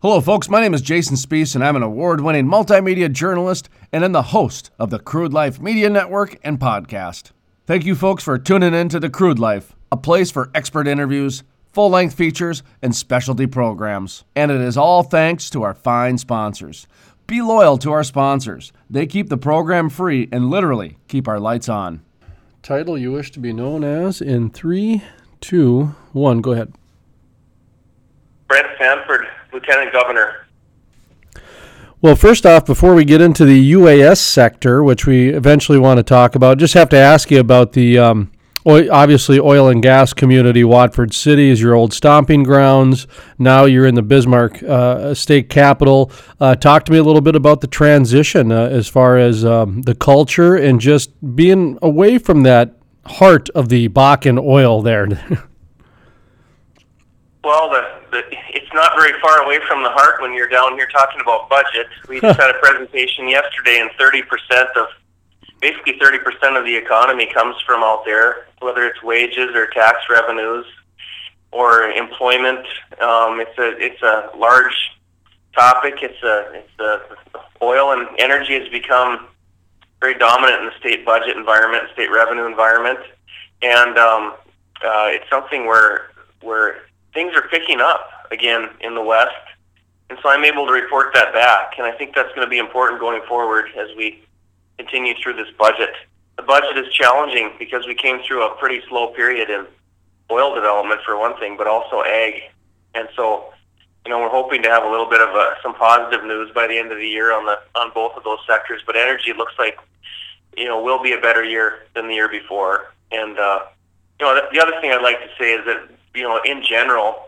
Hello, folks. My name is Jason Spees, and I'm an award-winning multimedia journalist and I'm the host of the Crude Life Media Network and podcast. Thank you, folks, for tuning in to The Crude Life, a place for expert interviews, full-length features, and specialty programs. And it is all thanks to our fine sponsors. Be loyal to our sponsors. They keep the program free and literally keep our lights on. Title you wish to be known as in 3, 2, 1. Go ahead. Brent Sanford, Lieutenant Governor. Well, first off, before we get into the UAS sector, which we eventually want to talk about, just have to ask you about the obviously oil and gas community. Watford City is your old stomping grounds. Now you're in the Bismarck state capital. Talk to me a little bit about the transition as far as the culture and just being away from that heart of the Bakken oil there. Well, it's not very far away from the heart when you're down here talking about budget. We just had a presentation yesterday, and 30% of the economy comes from out there, whether it's wages or tax revenues or employment. It's a large topic. Oil and energy has become very dominant in the state budget environment, state revenue environment, and it's something where things are picking up again in the West, and so I'm able to report that back, and I think that's going to be important going forward as we continue through this budget. The budget is challenging because we came through a pretty slow period in oil development for one thing, but also ag, and so we're hoping to have a little bit of some positive news by the end of the year on both of those sectors. But energy looks like will be a better year than the year before, and the other thing I'd like to say is that in general,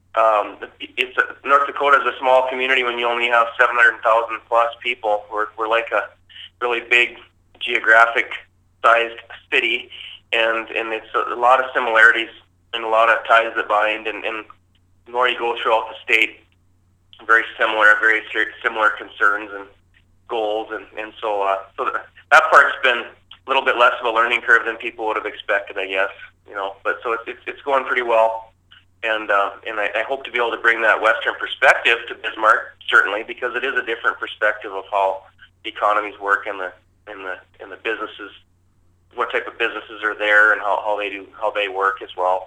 North Dakota is a small community when you only have 700,000 plus people. We're like a really big geographic sized city, and it's a lot of similarities and a lot of ties that bind. And the more you go throughout the state, very similar concerns and goals, and so that part's been a little bit less of a learning curve than people would have expected, I guess. But so it's going pretty well, and I hope to be able to bring that Western perspective to Bismarck, certainly, because it is a different perspective of how the economies work and the businesses, what type of businesses are there, and how they work as well.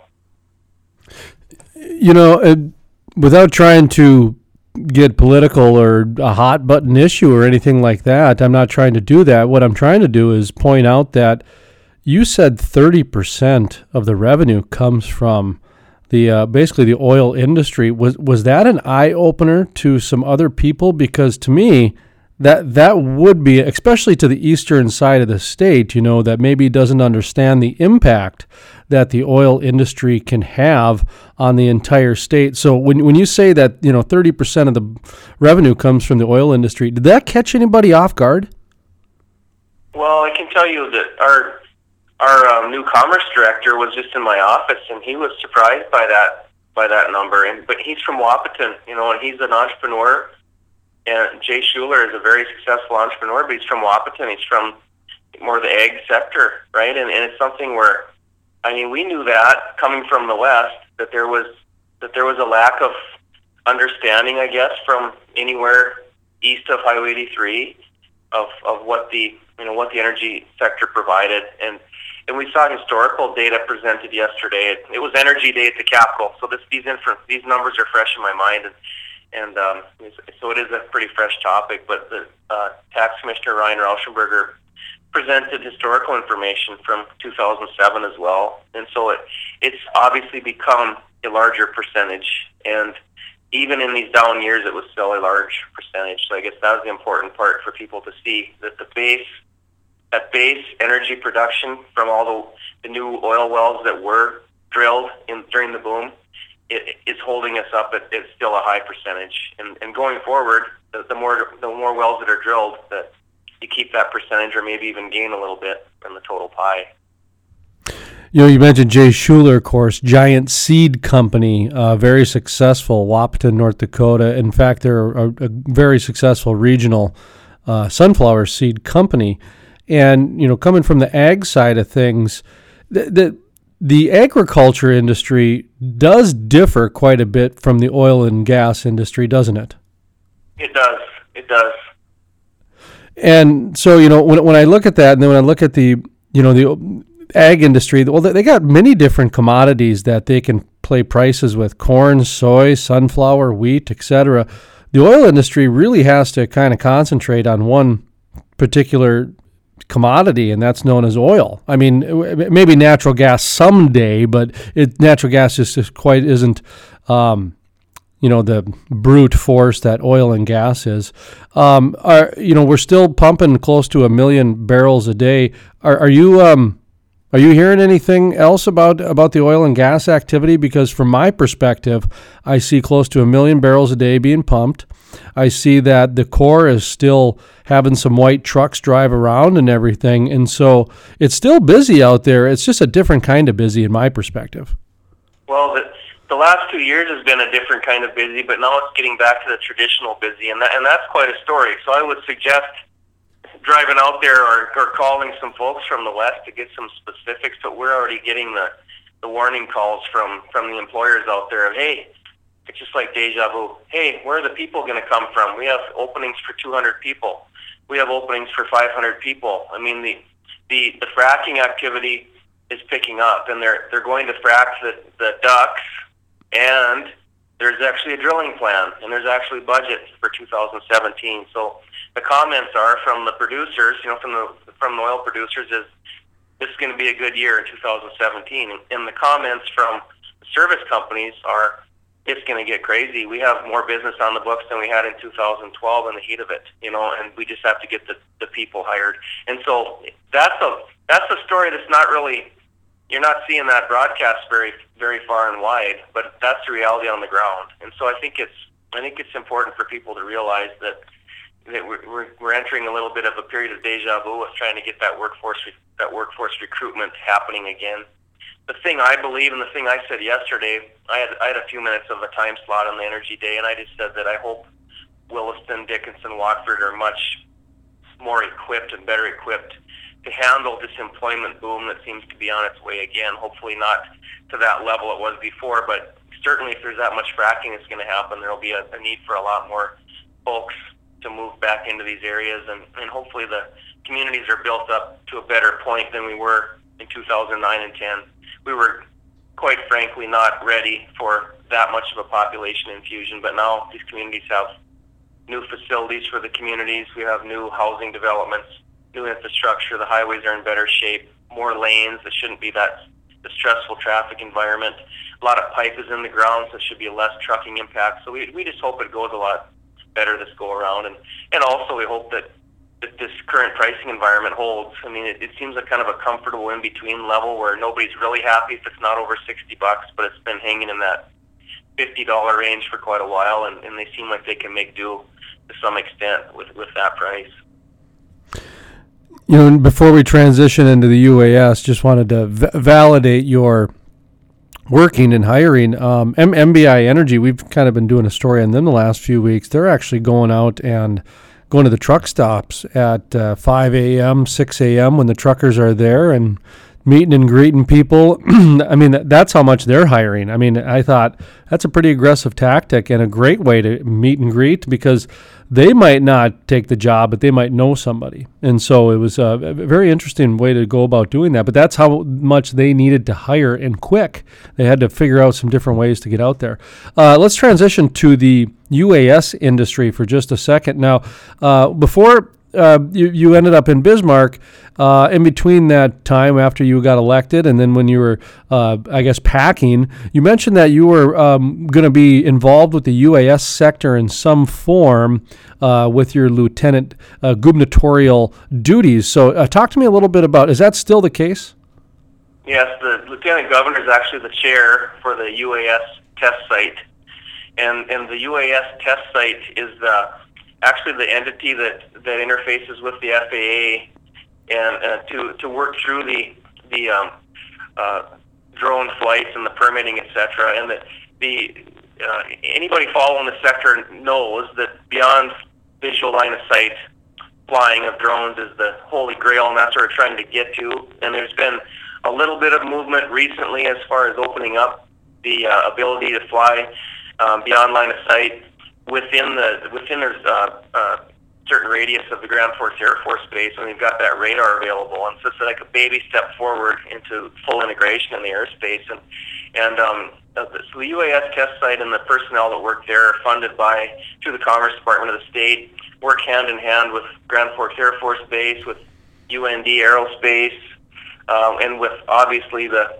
Without trying to get political or a hot button issue or anything like that, I'm not trying to do that. What I'm trying to do is point out that you said 30% of the revenue comes from the basically the oil industry. Was that an eye opener to some other people? Because to me, that would be, especially to the eastern side of the state, that maybe doesn't understand the impact that the oil industry can have on the entire state. So when you say that 30% of the revenue comes from the oil industry, did that catch anybody off guard? Well, I can tell you that our new commerce director was just in my office, and he was surprised by that number. But he's from Wahpeton, and he's an entrepreneur. And Jay Schuler is a very successful entrepreneur, but he's from Wahpeton. He's from more of the ag sector, right? And it's something where, we knew that coming from the West that there was a lack of understanding, I guess, from anywhere east of Highway 83 of what the energy sector provided. And we saw historical data presented yesterday. It was Energy Day at the Capitol, so these numbers are fresh in my mind, and so it is a pretty fresh topic. But the Tax Commissioner Ryan Rauschenberger presented historical information from 2007 as well, and so it's obviously become a larger percentage. And even in these down years, it was still a large percentage. So I guess that was the important part for people to see, that that base energy production from all the new oil wells that were drilled during the boom, it's holding us up. It's still a high percentage, and going forward, the more wells that are drilled, that you keep that percentage or maybe even gain a little bit in the total pie. You mentioned Jay Schuler, of course, Giant Seed Company, very successful, Wahpeton, North Dakota. In fact, they're a very successful regional sunflower seed company. And, coming from the ag side of things, the agriculture industry does differ quite a bit from the oil and gas industry, doesn't it? It does. It does. And so, when I look at that, and then when I look at the ag industry, well, they got many different commodities that they can play prices with: corn, soy, sunflower, wheat, etc. The oil industry really has to kind of concentrate on one particular commodity, and that's known as oil. I mean, maybe natural gas someday, but natural gas just isn't the brute force that oil and gas is. We're still pumping close to 1 million barrels a day. Are you hearing anything else about the oil and gas activity? Because from my perspective, I see close to 1 million barrels a day being pumped. I see that the Corps is still having some white trucks drive around and everything. And so it's still busy out there. It's just a different kind of busy in my perspective. Well, the last 2 years has been a different kind of busy, but now it's getting back to the traditional busy, and that's quite a story. So I would suggest driving out there or calling some folks from the west to get some specifics, but we're already getting the warning calls from the employers out there of, hey, it's just like deja vu. Hey, where are the people going to come from? We have openings for 200 people. We have openings for 500 people. I mean, the fracking activity is picking up, and they're going to frack the ducks, and there's actually a drilling plan, and there's actually budget for 2017. So the comments are from the producers, from the oil producers, is this is going to be a good year in 2017. And the comments from the service companies are, it's going to get crazy. We have more business on the books than we had in 2012 in the heat of it, and we just have to get the people hired. And so that's a story that's not really, you're not seeing that broadcast very, very far and wide, but that's the reality on the ground. And so I think it's important for people to realize that we're entering a little bit of a period of deja vu with trying to get that workforce recruitment happening again. The thing I believe, and the thing I said yesterday, I had a few minutes of a time slot on the Energy Day, and I just said that I hope Williston, Dickinson, Watford are much more equipped and better equipped to handle this employment boom that seems to be on its way again. Hopefully not to that level it was before, but certainly if there's that much fracking that's going to happen, there will be a need for a lot more folks to move back into these areas, and hopefully the communities are built up to a better point than we were in 2009 and 10. We were, quite frankly, not ready for that much of a population infusion, but now these communities have new facilities for the communities. We have new housing developments, new infrastructure. The highways are in better shape, more lanes. It shouldn't be the stressful traffic environment. A lot of pipe is in the ground, so it should be less trucking impact. So we just hope it goes a lot better this go around, and also we hope that this current pricing environment holds. I mean, it seems like kind of a comfortable in-between level where nobody's really happy if it's not over $60, but it's been hanging in that $50 range for quite a while, and they seem like they can make do to some extent with that price. Before we transition into the UAS, just wanted to validate your working and hiring. MBI Energy, we've kind of been doing a story on them the last few weeks. They're actually going out and going to the truck stops at 5 a.m., 6 a.m. when the truckers are there and meeting and greeting people. I mean, that's how much they're hiring. I mean, I thought that's a pretty aggressive tactic and a great way to meet and greet, because they might not take the job, but they might know somebody. And so it was a very interesting way to go about doing that. But that's how much they needed to hire, and quick. They had to figure out some different ways to get out there. Let's transition to the UAS industry for just a second. Now, before you ended up in Bismarck, in between that time after you got elected and then when you were, packing, you mentioned that you were going to be involved with the UAS sector in some form with your lieutenant gubernatorial duties. So talk to me a little bit about, is that still the case? Yes, the lieutenant governor is actually the chair for the UAS test site. And the UAS test site is actually the entity that interfaces with the FAA and to work through the drone flights and the permitting, etc. And anybody following the sector knows that beyond visual line of sight, flying of drones is the holy grail, and that's what we're trying to get to. And there's been a little bit of movement recently as far as opening up the ability to fly beyond line of sight within a certain radius of the Grand Forks Air Force Base, and we've got that radar available. And so it's like a baby step forward into full integration in the airspace. So the UAS test site and the personnel that work there are funded through the Commerce Department of the state, work hand in hand with Grand Forks Air Force Base, with UND Aerospace, and with obviously the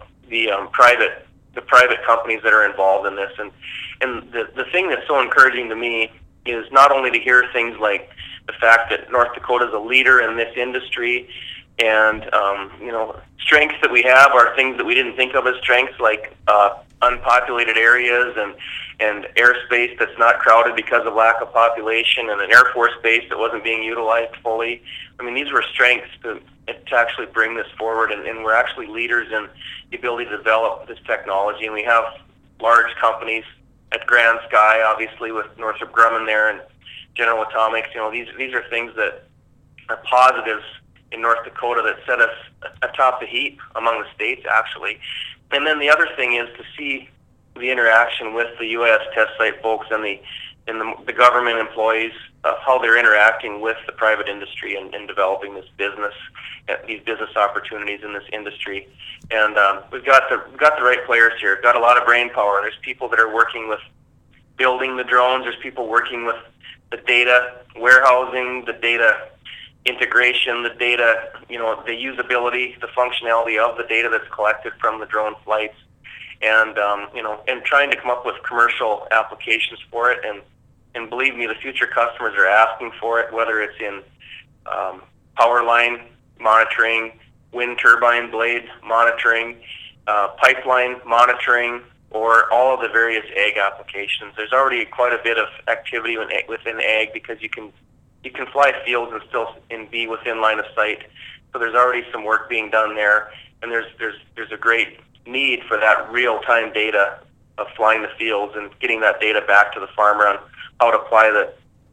private companies that are involved in this. And the thing that's so encouraging to me is not only to hear things like the fact that North Dakota is a leader in this industry, and strengths that we have are things that we didn't think of as strengths, like unpopulated areas and airspace that's not crowded because of lack of population, and an Air Force base that wasn't being utilized fully. I mean, these were strengths to actually bring this forward, and we're actually leaders in the ability to develop this technology. And we have large companies at Grand Sky, obviously, with Northrop Grumman there, and General Atomics. These are things that are positives in North Dakota that set us atop the heap among the states, actually. And then the other thing is to see the interaction with the U.S. test site folks and the government employees, how they're interacting with the private industry and developing this business, these business opportunities in this industry. And we've got the right players here. We've got a lot of brain power. There's people that are working with building the drones. There's people working with the data warehousing, the data integration, the data, the usability, the functionality of the data that's collected from the drone flights, and and trying to come up with commercial applications for it. And believe me, the future customers are asking for it, whether it's in power line monitoring, wind turbine blade monitoring, pipeline monitoring, or all of the various ag applications. There's already quite a bit of activity within ag, because you can fly fields and still be within line of sight. So there's already some work being done there, and there's a great need for that real-time data of flying the fields and getting that data back to the farmer on how to apply the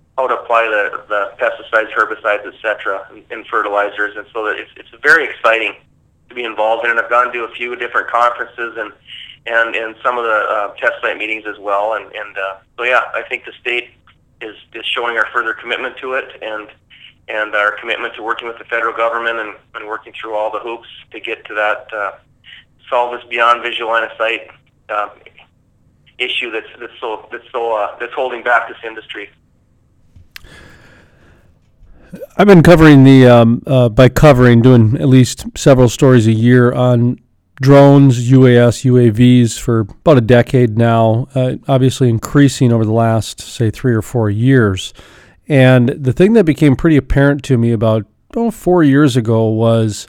pesticides, herbicides, etc., and fertilizers. And so it's very exciting to be involved in it. I've gone to a few different conferences and some of the test site meetings as well. So yeah, I think the state is showing our further commitment to it, and our commitment to working with the federal government and working through all the hoops to get to that solve this beyond visual line of sight issue that's holding back this industry. I've been covering doing at least several stories a year on drones, UAS, UAVs for about a decade now, obviously increasing over the last, say, 3 or 4 years. And the thing that became pretty apparent to me about 4 years ago was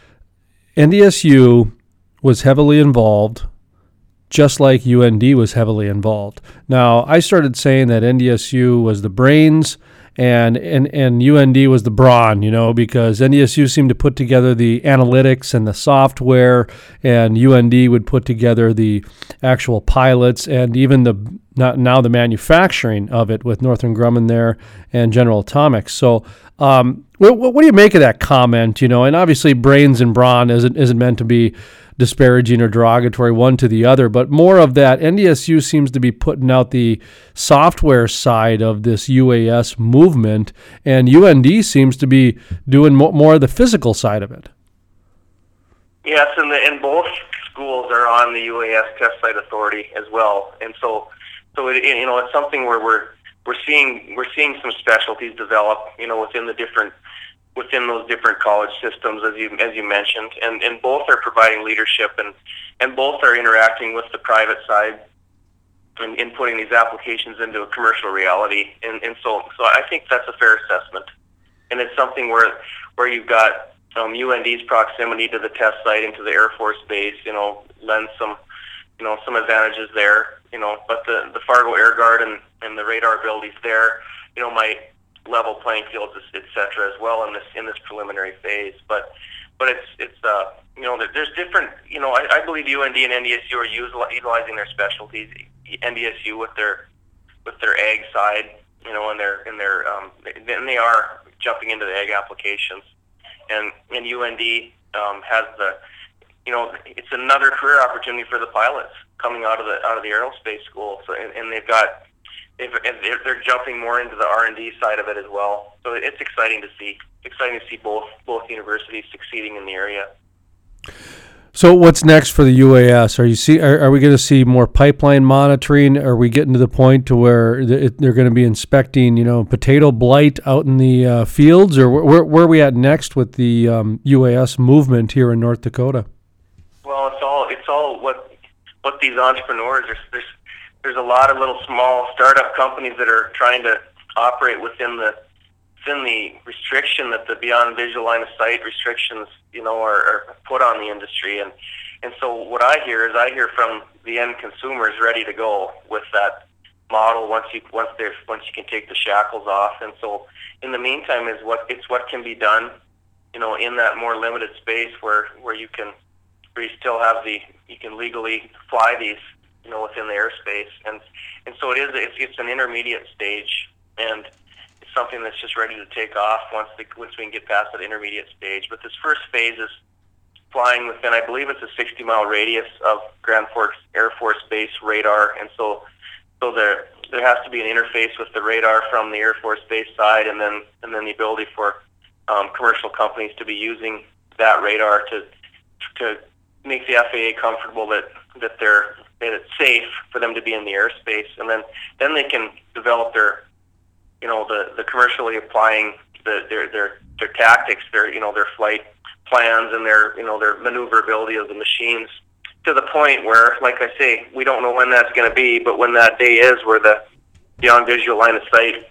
NDSU was heavily involved, just like UND was heavily involved. Now, I started saying that NDSU was the brains and UND was the brawn, because NDSU seemed to put together the analytics and the software, and UND would put together the actual pilots and even the manufacturing of it with Northrop Grumman there and General Atomics. So what do you make of that comment? And obviously brains and brawn isn't meant to be disparaging or derogatory one to the other, but more of that NDSU seems to be putting out the software side of this UAS movement, and UND seems to be doing more of the physical side of it. Yes, and both schools are on the UAS Test Site Authority as well, and so it's something where we're seeing some specialties develop, within those different college systems, as you mentioned, and both are providing leadership, and both are interacting with the private side and putting these applications into a commercial reality, and so I think that's a fair assessment, and it's something where you've got UND's proximity to the test site and to the Air Force Base, lends some advantages there, but the Fargo Air Guard and the radar abilities there, might level playing fields, et cetera, as well in this preliminary phase. But it's there's different. I believe UND and NDSU are utilizing their specialties. NDSU with their ag side, and they are jumping into the ag applications, and UND has it's another career opportunity for the pilots coming out of the aerospace school. So and they're jumping more into the R&D side of it as well. So it's exciting to see. Exciting to see both universities succeeding in the area. So what's next for the UAS? Are we going to see more pipeline monitoring? Are we getting to the point to where they're going to be inspecting, potato blight out in the fields, or where are we at next with the UAS movement here in North Dakota? Well, it's all what these entrepreneurs. There's a lot of little small startup companies that are trying to operate within the restriction that the beyond visual line of sight restrictions, are put on the industry. And so what I hear from the end consumers ready to go with that model once you can take the shackles off. And so in the meantime what can be done, in that more limited space where you still have you can legally fly these, within the airspace. And so it's an intermediate stage, and something that's just ready to take off once we can get past that intermediate stage. But this first phase is flying within, I believe it's a 60-mile radius of Grand Forks Air Force Base radar, and so there has to be an interface with the radar from the Air Force Base side, and then the ability for commercial companies to be using that radar to make the FAA comfortable that it's safe for them to be in the airspace, and then they can develop their the commercially applying their tactics, their flight plans, and their maneuverability of the machines, to the point where, like I say, we don't know when that's going to be, but when that day is, where the beyond visual line of sight,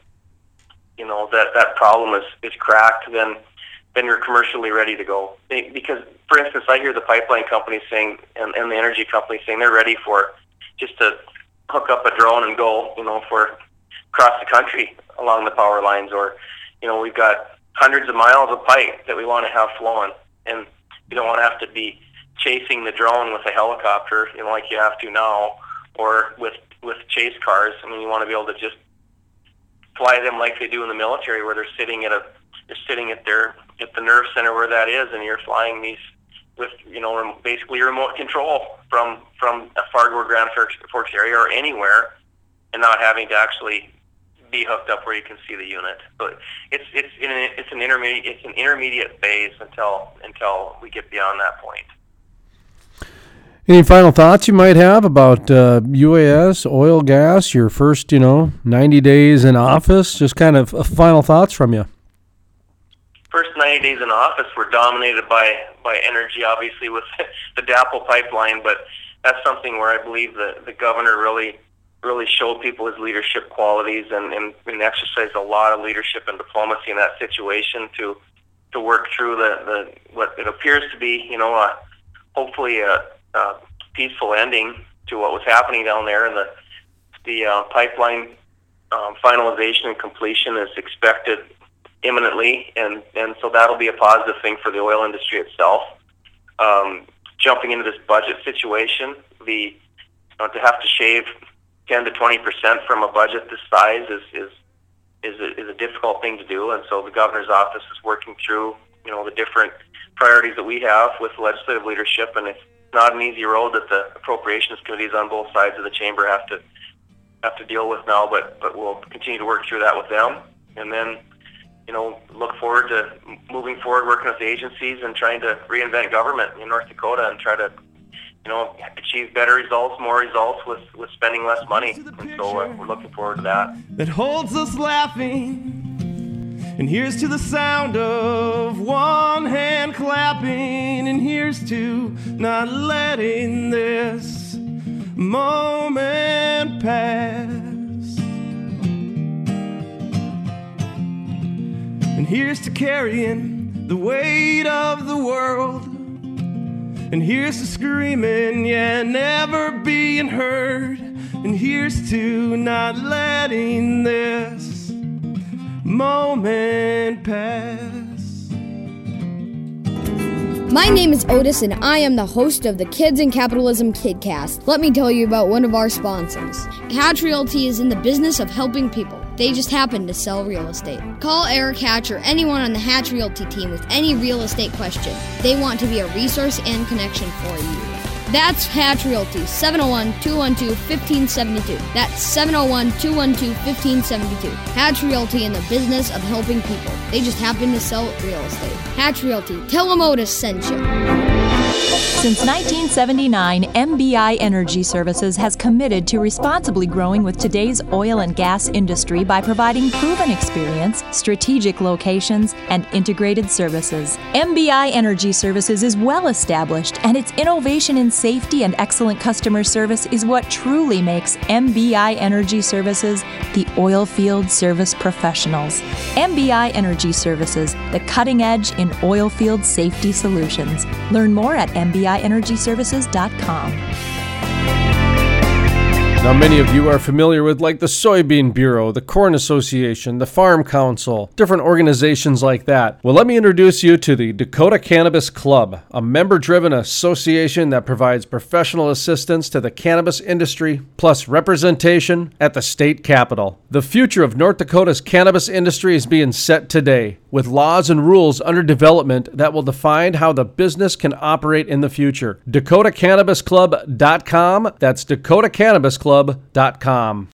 that problem is cracked, then you're commercially ready to go. Because, for instance, I hear the pipeline companies saying, and the energy companies saying, they're ready for just to hook up a drone and go, for across the country along the power lines, or we've got hundreds of miles of pipe that we want to have flowing, and you don't want to have to be chasing the drone with a helicopter, like you have to now, or with chase cars. I mean, you want to be able to just fly them like they do in the military, where they're sitting at the nerve center where that is, and you're flying these with basically remote control from a Fargo or Grand Forks area or anywhere, and not having to actually be hooked up where you can see the unit. But it's an intermediate phase until we get beyond that point. Any final thoughts you might have about UAS, oil, gas, your first 90 days in office? Just kind of final thoughts from you. First 90 days in office were dominated by energy, obviously, with the DAPL pipeline, but that's something where I believe the governor really showed people his leadership qualities and exercised a lot of leadership and diplomacy in that situation to work through the what it appears to be, hopefully a peaceful ending to what was happening down there. And the pipeline finalization and completion is expected imminently, and so that'll be a positive thing for the oil industry itself. Jumping into this budget situation, to have to shave 10 to 20% from a budget this size is a difficult thing to do, and so the governor's office is working through the different priorities that we have with legislative leadership, and it's not an easy road that the appropriations committees on both sides of the chamber have to deal with now, but we'll continue to work through that with them, and then look forward to moving forward, working with the agencies and trying to reinvent government in North Dakota and try to achieve better results, more results with spending less money. And so we're looking forward to that. That holds us laughing, and here's to the sound of one hand clapping, and here's to not letting this moment pass. And here's to carrying the weight of the world. And here's to screaming, yeah, never being heard. And here's to not letting this moment pass. My name is Otis, and I am the host of the Kids in Capitalism KidCast. Let me tell you about one of our sponsors. Hatch Realty is in the business of helping people. They just happen to sell real estate. Call Eric Hatch or anyone on the Hatch Realty team with any real estate question. They want to be a resource and connection for you. That's Hatch Realty, 701-212-1572. That's 701-212-1572. Hatch Realty in the business of helping people. They just happen to sell real estate. Hatch Realty. Tell them Otis sent you. Since 1979, MBI Energy Services has committed to responsibly growing with today's oil and gas industry by providing proven experience, strategic locations, and integrated services. MBI Energy Services is well established, and its innovation in safety and excellent customer service is what truly makes MBI Energy Services the oil field service professionals. MBI Energy Services, the cutting edge in oil field safety solutions. Learn more at MBIEnergyServices.com. Now, many of you are familiar with like the Soybean Bureau, the Corn Association, the Farm Council, different organizations like that. Well, let me introduce you to the Dakota Cannabis Club, a member-driven association that provides professional assistance to the cannabis industry, plus representation at the state capitol. The future of North Dakota's cannabis industry is being set today, with laws and rules under development that will define how the business can operate in the future. DakotaCannabisClub.com. That's DakotaCannabisClub.com.